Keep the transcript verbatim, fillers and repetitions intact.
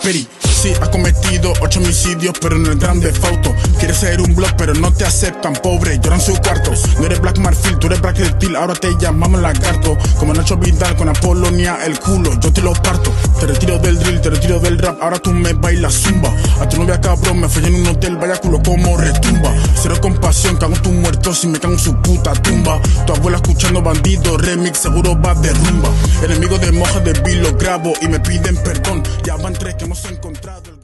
Peri. Sí, has cometido ocho homicidios, pero en el grande fauto. Quieres ser un blog, pero no te aceptan, pobre, lloran sus cuartos. No eres Black Marfil, tú eres Black Reptil, ahora te llamamos lagarto. Como Nacho Vidal con Apolonia, el culo, yo te lo parto. Te retiro del drill, te retiro del rap, ahora tú me bailas zumba. A tu novia cabrón, me fallé en un hotel, vaya culo como retumba. Cero compasión, cago en tu muerto si me cago en su puta tumba. Tu abuela escuchando Bandido Remix, seguro va de rumba. Enemigo de moja de Bill, lo grabo y me piden perdón. Ya van tres que hemos encontrado.